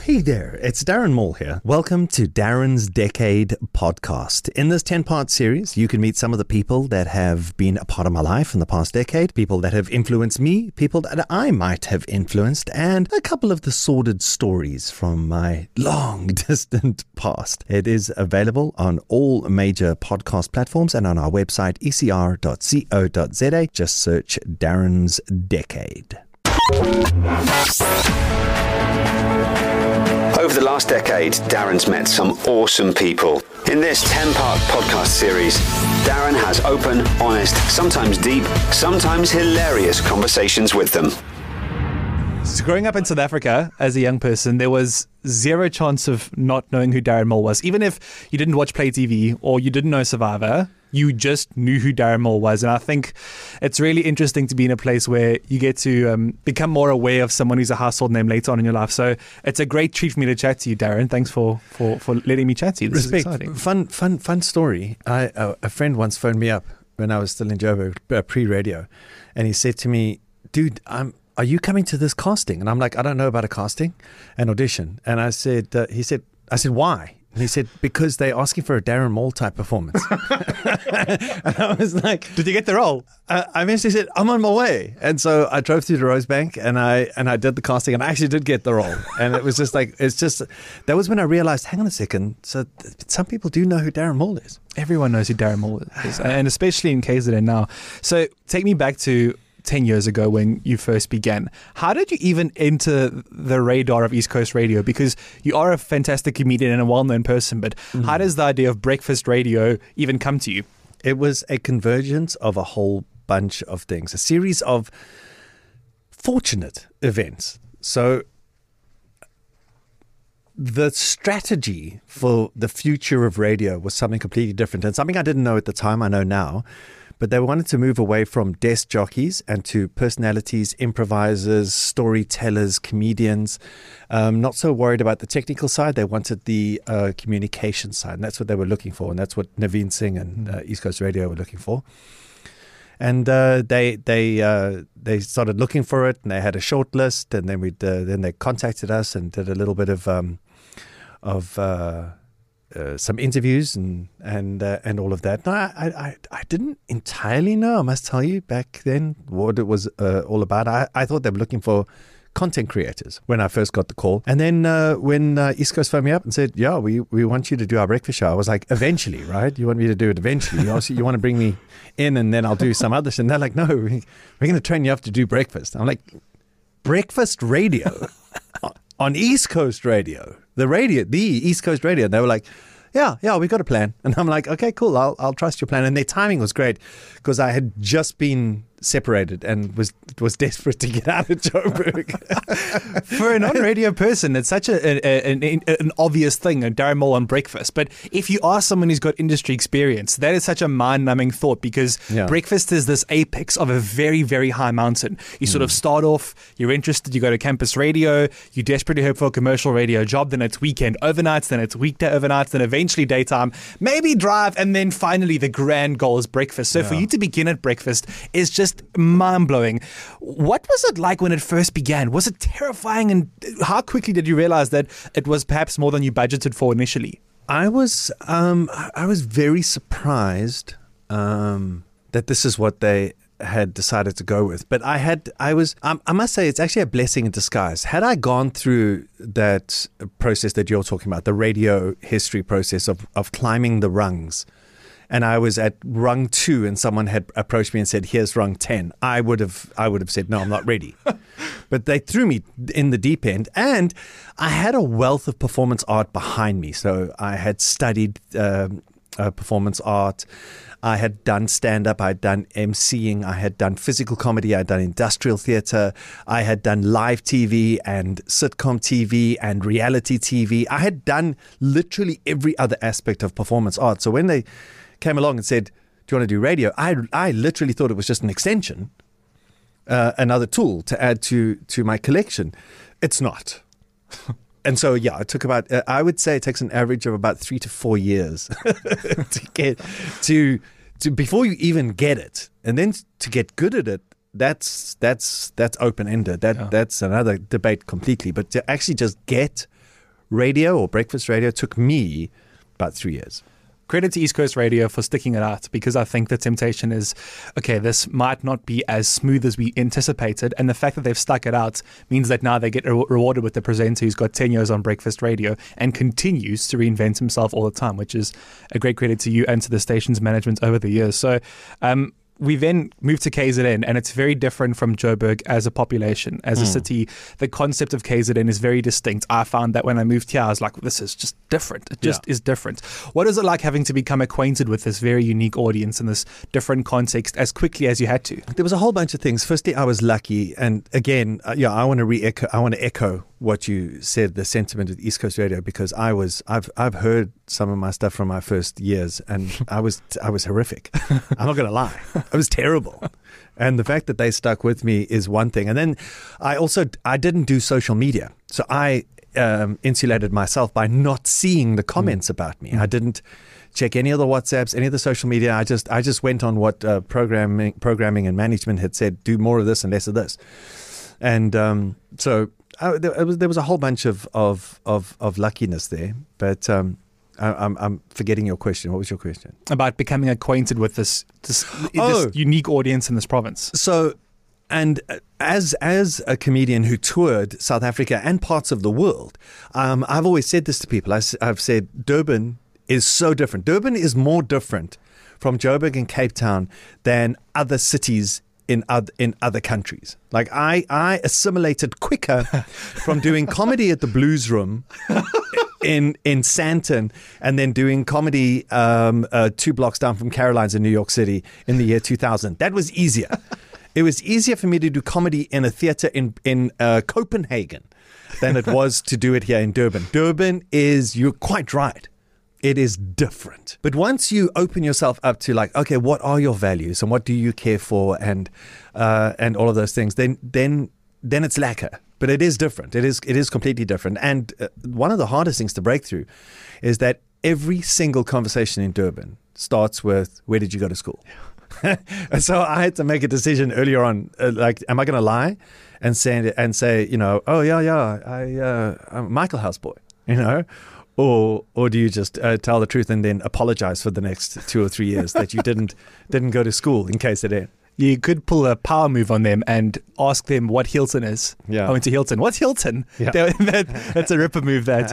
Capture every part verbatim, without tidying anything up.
Hey there, it's Darren Moore here. Welcome to Darren's Decade podcast. In this ten-part series, you can meet some of the people that have been a part of my life in the past decade, people that have influenced me, people that I might have influenced, and a couple of the sordid stories from my long, distant past. It is available on all major podcast platforms and on our website, e c r dot co dot z a. Just search Darren's Decade. Over the last decade, Darren's met some awesome people. In this ten-part podcast series, Darren has open, honest, sometimes deep, sometimes hilarious conversations with them. So growing up in South Africa as a young person, there was zero chance of not knowing who Darren Moore was. Even if you didn't watch Play T V or you didn't know Survivor, you just knew who Darren Moore was. And I think it's really interesting to be in a place where you get to um, become more aware of someone who's a household name later on in your life. So it's a great treat for me to chat to you, Darren. Thanks for, for, for letting me chat to you. This Respect. is exciting. Fun, fun, fun story. I uh, a friend once phoned me up when I was still in Joburg, uh, pre-radio, and he said to me, dude, I'm are you coming to this casting? And I'm like, I don't know about a casting, an audition. And I said, uh, he said, I said, why? And he said, because they're asking for a Darren Moore type performance. And I was like, did you get the role? Uh, I eventually said, I'm on my way. And so I drove through the Rosebank and I and I did the casting and I actually did get the role. And it was just like, it's just, that was when I realized, hang on a second. So th- some people do know who Darren Moore is. Everyone knows who Darren Moore is, and especially in K Z N now. So take me back to ten years ago when you first began. How did you even enter the radar of East Coast Radio? Because you are a fantastic comedian and a well-known person, but mm. how does the idea of breakfast radio even come to you? It was a convergence of a whole bunch of things, a series of fortunate events. So the strategy for the future of radio was something completely different and something I didn't know at the time, I know now. But they wanted to move away from desk jockeys and to personalities, improvisers, storytellers, comedians. Um, not so worried about the technical side. They wanted the uh, communication side. And that's what they were looking for. And that's what Naveen Singh and uh, East Coast Radio were looking for. And uh, they they uh, they started looking for it, and they had a short list. And then we uh, then they contacted us and did a little bit of um, of. Uh, Uh, some interviews and and uh, and all of that. No, I, I I didn't entirely know, I must tell you, back then what it was uh, all about. I, I thought they were looking for content creators when I first got the call. And then uh, when uh, East Coast phoned me up and said, yeah, we, we want you to do our breakfast show, I was like, eventually, right? You want me to do it eventually? You, also, you want to bring me in and then I'll do some other shit. And they're like, no, we, we're going to train you up to do breakfast. I'm like, breakfast radio? On East Coast Radio, the radio, the East Coast Radio. And they were like, yeah, yeah, we got a plan. And I'm like, okay, cool. I'll I'll trust your plan. And their timing was great because I had just been separated and was was desperate to get out of Joburg. For a non-radio person, it's such a, a, an, an obvious thing, a Darren Moore on breakfast. But if you are someone who's got industry experience, that is such a mind-numbing thought because yeah. breakfast is this apex of a very, very high mountain. You sort mm. of start off, you're interested, you go to campus radio, you desperately hope for a commercial radio job, then it's weekend overnights, then it's weekday overnights, then eventually daytime, maybe drive, and then finally the grand goal is breakfast. So yeah. for you to begin at breakfast is just mind-blowing. What was it like when it first began? Was it terrifying, and how quickly did you realize that it was perhaps more than you budgeted for initially? I was um, I was very surprised um, that this is what they had decided to go with. But I had I was um, I must say it's actually a blessing in disguise. Had I gone through that process that you're talking about, the radio history process of of climbing the rungs, and I was at rung two and someone had approached me and said, here's rung ten, I would have I would have said, no, I'm not ready. But they threw me in the deep end, and I had a wealth of performance art behind me. So I had studied um, uh, performance art. I had done stand-up. I had done emceeing. I had done physical comedy. I had done industrial theater. I had done live T V and sitcom T V and reality T V. I had done literally every other aspect of performance art. So when they came along and said, do you want to do radio? I, I literally thought it was just an extension, uh, another tool to add to, to my collection. It's not. And so, yeah, it took about, uh, I would say it takes an average of about three to four years to get to, to, before you even get it. And then to get good at it, that's, that's, that's open-ended. That, yeah. That's another debate completely. But to actually just get radio or breakfast radio took me about three years. Credit to East Coast Radio for sticking it out, because I think the temptation is, okay, this might not be as smooth as we anticipated. And the fact that they've stuck it out means that now they get re- rewarded with the presenter who's got ten years on breakfast radio and continues to reinvent himself all the time, which is a great credit to you and to the station's management over the years. So, um, we then moved to K Z N, and it's very different from Joburg as a population, as mm. a city. The concept of K Z N is very distinct. I found that when I moved here, I was like, this is just different. It just yeah. is different. What is it like having to become acquainted with this very unique audience in this different context as quickly as you had to? There was a whole bunch of things. Firstly, I was lucky. And again, uh, yeah, I want to re-echo, I want to echo what you said, the sentiment of East Coast Radio, because I was, I've, I've heard some of my stuff from my first years, and I was, I was horrific. I'm not going to lie. I was terrible. And the fact that they stuck with me is one thing. And then I also, I didn't do social media. So I um, insulated myself by not seeing the comments mm. about me. Mm. I didn't check any of the WhatsApps, any of the social media. I just, I just went on what uh, programming, programming and management had said, do more of this and less of this. And um, so I, there, was, there was a whole bunch of, of, of, of luckiness there. But um, I, I'm, I'm forgetting your question. What was your question? About becoming acquainted with this, this, oh. this unique audience in this province. So, and as as a comedian who toured South Africa and parts of the world, um, I've always said this to people. I, I've said Durban is so different. Durban is more different from Joburg and Cape Town than other cities in other, in other countries. Like I, I assimilated quicker from doing comedy at the Blues Room in in Sandton, and then doing comedy um, uh, two blocks down from Caroline's in New York City in the year two thousand. That was easier. It was easier for me to do comedy in a theater in in uh, Copenhagen than it was to do it here in Durban. Durban is, you're quite right, it is different. But once you open yourself up to like, okay, what are your values and what do you care for, and uh, and all of those things, then then then it's lacquer. But it is different. It is it is completely different. And uh, one of the hardest things to break through is that every single conversation in Durban starts with, where did you go to school? And so I had to make a decision earlier on, uh, like, am I going to lie and say, and say, you know, oh, yeah, yeah, I, uh, I'm a Michael House boy, you know? Or or do you just uh, tell the truth and then apologize for the next two or three years that you didn't didn't go to school in K Z N? You could pull a power move on them and ask them what Hilton is. Yeah. I went to Hilton. What's Hilton? Yeah. that, that's a ripper move, that.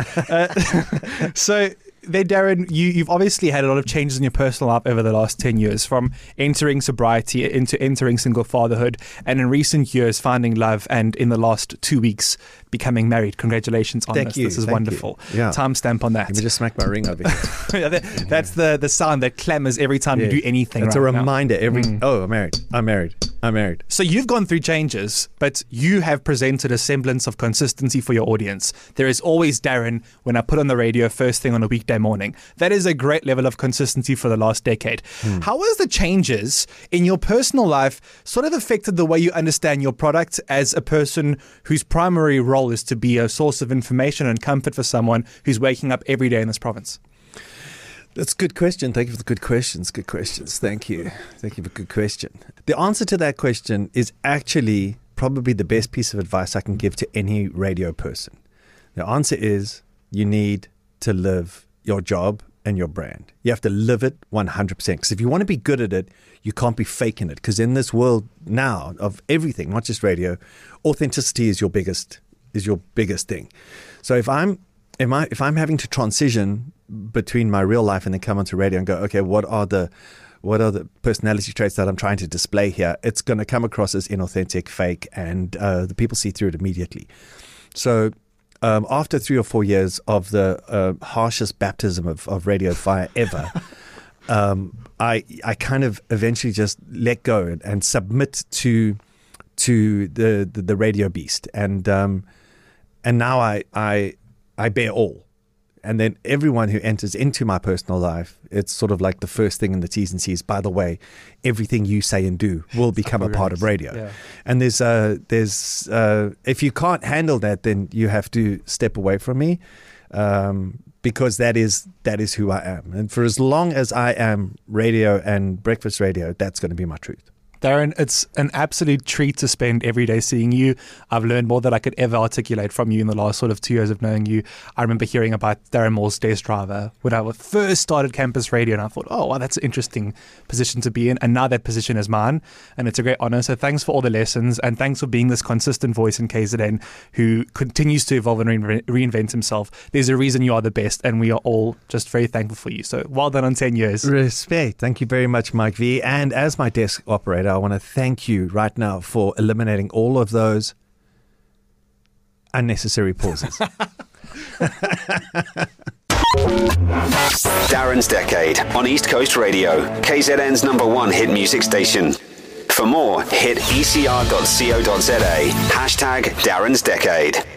Uh, so... There, Darren, you, you've obviously had a lot of changes in your personal life over the last ten years, from entering sobriety into entering single fatherhood, and in recent years finding love, and in the last two weeks becoming married. Congratulations on Thank this. You. This is Thank wonderful. Yeah. Timestamp on that. Let me just smack my ring over here. yeah, that, that's the, the sound that clamours every time yeah. you do anything. It's right a reminder now. every, mm. oh, I'm married. I'm married. I'm married. So you've gone through changes, but you have presented a semblance of consistency for your audience. There is always Darren when I put on the radio first thing on a weekday morning. That is a great level of consistency for the last decade. Hmm. How has the changes in your personal life sort of affected the way you understand your product as a person whose primary role is to be a source of information and comfort for someone who's waking up every day in this province? That's a good question. Thank you for the good questions. Good questions. Thank you. Thank you for a good question. The answer to that question is actually probably the best piece of advice I can give to any radio person. The answer is you need to live your job and your brand. You have to live it one hundred percent. Because if you want to be good at it, you can't be faking it. Because in this world now of everything, not just radio, authenticity is your biggest is your biggest thing. So if I'm if I if I'm having to transition between my real life and then come onto radio and go, okay, what are the what are the personality traits that I'm trying to display here? It's going to come across as inauthentic, fake, and uh, the people see through it immediately. So Um, after three or four years of the uh, harshest baptism of, of radio fire ever, um, I I kind of eventually just let go and, and submit to to the, the, the radio beast, and um, and now I I I bear all. And then everyone who enters into my personal life, it's sort of like the first thing in the T's and C's. By the way, everything you say and do will become a part of radio. Yeah. And there's, uh, there's, uh, if you can't handle that, then you have to step away from me, um, because that is that is who I am. And for as long as I am radio and breakfast radio, that's going to be my truth. Darren, it's an absolute treat to spend every day seeing you. I've learned more than I could ever articulate from you in the last sort of two years of knowing you. I remember hearing about Darren Moore's Desk Driver when I first started Campus Radio, and I thought, oh, wow, that's an interesting position to be in. And now that position is mine, and it's a great honor. So thanks for all the lessons, and thanks for being this consistent voice in K Z N who continues to evolve and re- reinvent himself. There's a reason you are the best, and we are all just very thankful for you. So well done on ten years. Respect. Thank you very much, Mike V. And as my desk operator, I want to thank you right now for eliminating all of those unnecessary pauses. Darren's Decade on East Coast Radio, K Z N's number one hit music station. For more, hit e c r dot co dot z a, hashtag Darren's Decade.